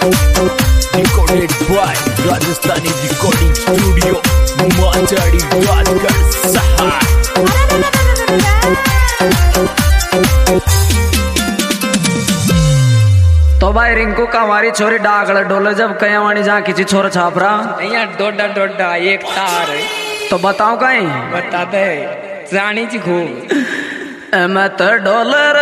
Recorded by Rajasthani Recording Studio, Machadi, Rajgarh, Sahar. तो भाई रिंकू का हमारी छोरी डागल डोले जब कयावानी जहाँ किसी छोरा छापरा यहाँ डोडा डोडा एक तार तो बताओ कहीं बता दे रानी जी खूब मैं तो डॉलर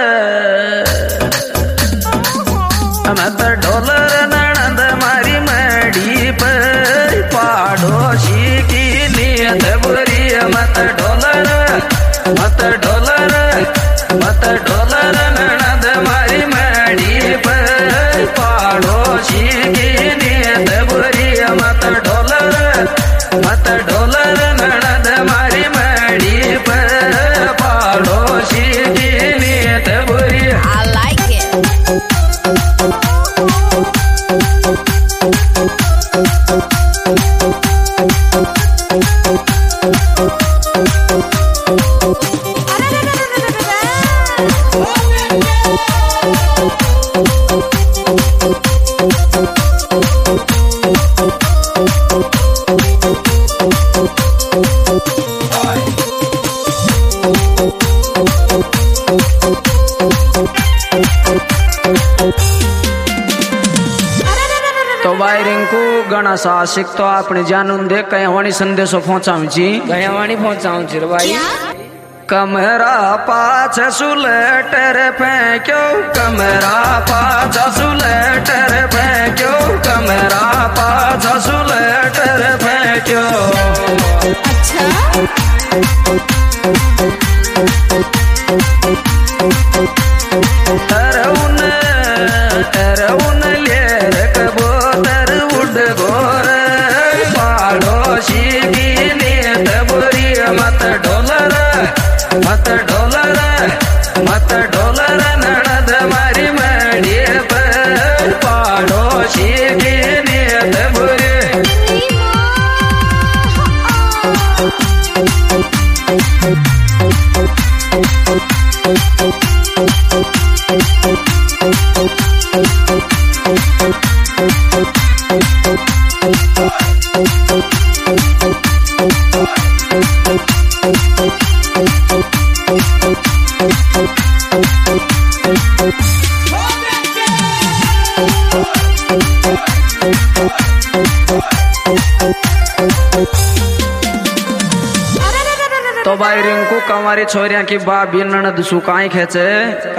ननद मारी मड़ी पर पाड़ोशी की नियत बुरी मत डॉलर ननद मारी मड़ी पर पाड़ोशी की नियत बुरी मत डॉलर ननद मारी मड़ी पर पाड़ोशी की नियत बुरी। I like it. तो भाई रिंकू गणा सासिक तो आपने जानून दे कयावानी संदेशो पहुंचाऊं जी गयावानी पहुंचाऊं चिर भाई कमरा पाछ सुलेटर फेंक्यो कमरा पाछ सुलेटर फेंक्यो कमरा पाछ सुलेटर फेंक्यो। तरउन लेर कबूतर उड़ गोर पाड़ोशी की नीयत बुरी मत डोलर ननद मारी मड़ी पर पाड़ोशी की नीयत बुरी। तो भाई रिंकू कमारी छोरिया की भाभी ननद सु काई खेचे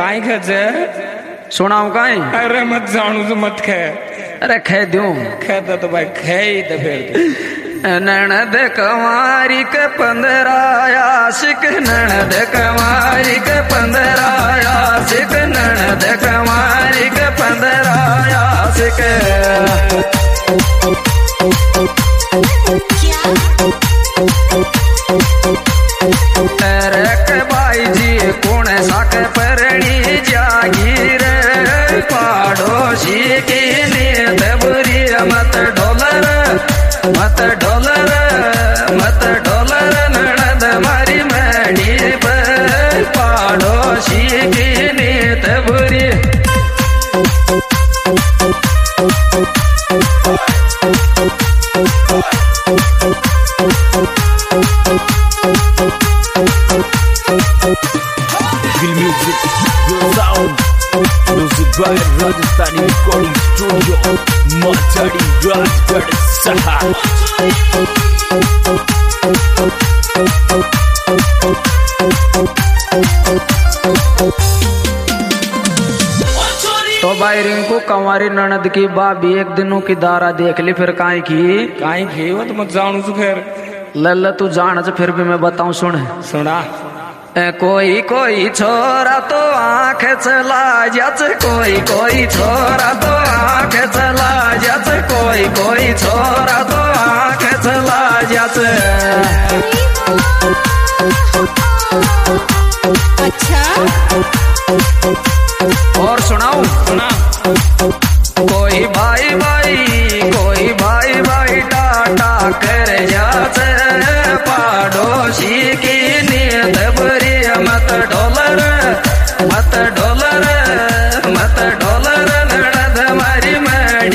सुनाऊ काई अरे मत जानू तो मत खे अरे खे दूं खेता तो भाई खे ही तो फिर ननद कमारी के 15 आशिक ननद कमारी के 15 आशिक ननद कमारी के 15 आशिक। अरे भाई जी कौन साक परणी जागीर पाड़ोशी की नीयत बुरी मत डॉलर ननद मारी मड़ी पर पाड़ोशी की नीयत बुरी। Feel music, your sound. Music by Rajasthani Recording Studio, Machadi, Rajgarh, Sahar. तो भाई रिंकू कंवारी ननद की भाभी एक दिनों की दारा देख ली फिर काई की वो तो मत जानू तो फिर लल्ला तू जान फिर भी मैं बताऊं सुना कोई छोरा तो आंख चला जाच कोई छोरा तो आंख चला जाच कोई छोरा तो आंख चला जाच। अच्छा और सुनाऊं सुना कोई भाई टाटा कर जाच पाड़ोशी की नीयत बुरी मत डॉलर ननद मारी मड़ी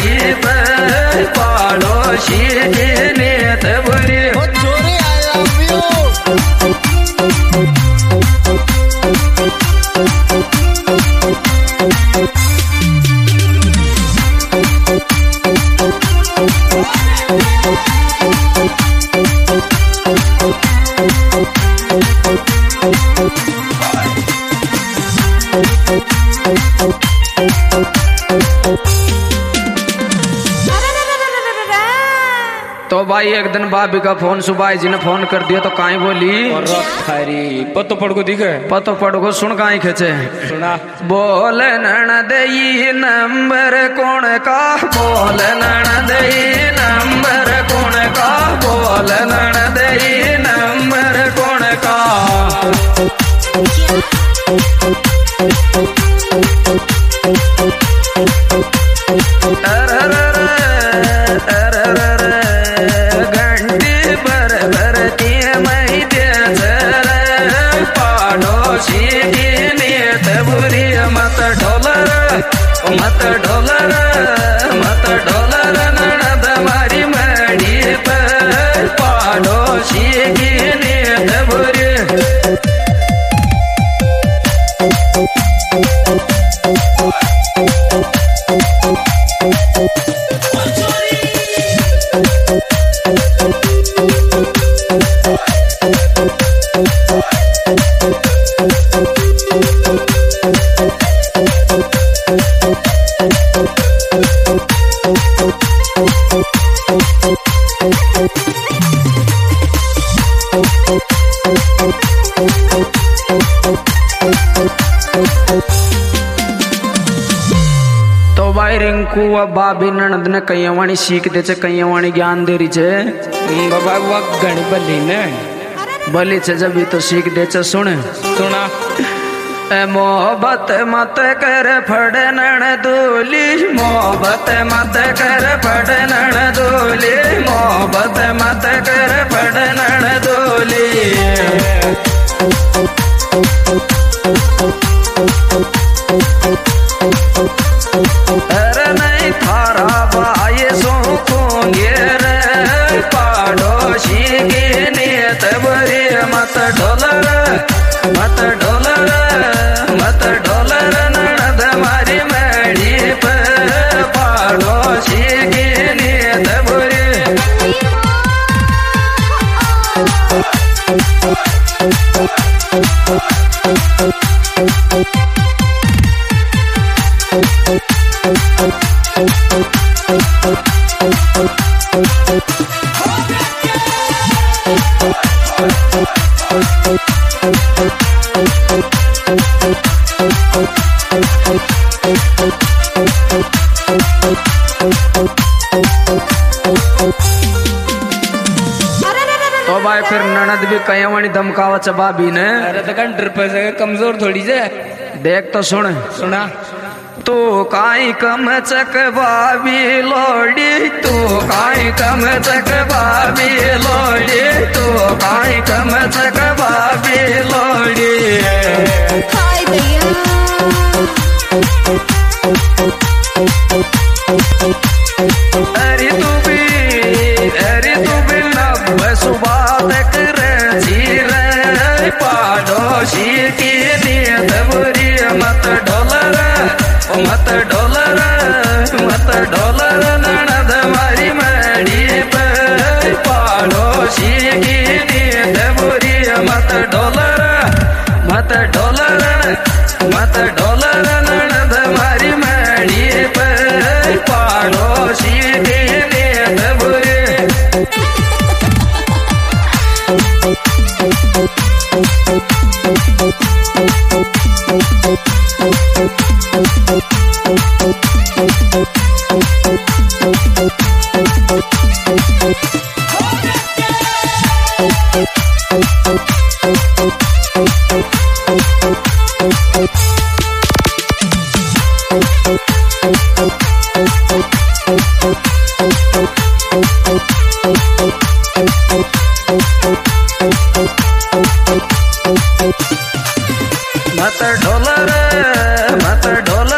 तो भाई एक दिन भाभी का फोन सुबाई जी ने फोन कर दिया तो काई बोली और थारी पतो पड़ को दिखे पतो पड़ को सुन काई खेचे सुना बोल ननदई नंबर कौन का बोल ननदई नंबर कौन का बोल ननदई नंबर कौन का घंटी भर भर के मई दे पाड़ोसी की नीत बुरी मत ढोलर मत ढोलर मत ढोलर ननद मारी मड़ी पर पाड़ोसी की नीत बुरी तो भाई रिंकू अब भाभी ननद ने कई वाणी सीख दे छे कई वाणी ज्ञान दे रही छे बाबा वो घणी बली ने भली छे जब भी तो सीख दे छे सुन सुना मोहब्बत मत कर फड़ नण दूली मोहब्बत मत कर फड़ नण दूली मोहब्बत मत कर फड़ नण दूली अरे नहीं थारा भाई सो खूंगे रे पाड़ोसी की नीत बुरी मत ढोलर मत ढोलर मत ढोलर ननद मारी मड़ी पर पाड़ोसी की नीत बुरी तो भाई फिर ननद भी कई वाणी धमकावा च भाभी ने अरे तो कंटर पे कमजोर थोड़ी से देख तो सुन सुना तू काई कम चक भाभी लोड़ी तू काई कम चक भाभी लोड़ी तू काई कम चक भाभी लोड़ी हाय दैया अरे तू भी नब सुबह तक रही रे पाड़ोसी की नींद बुरी मत ढोलर मत ढोलर मत ढोलर ननद मारी मड़ी पर पाड़ोसी की नींद बुरी मत ढोलर मत ढोलर मत ढोलर ननद मारी मड़ी पर पाड़ोसी की नींद बुरी मत ढोलर मत ढोलर